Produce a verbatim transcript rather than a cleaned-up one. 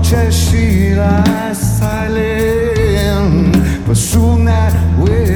noche she lies silent, but soon that will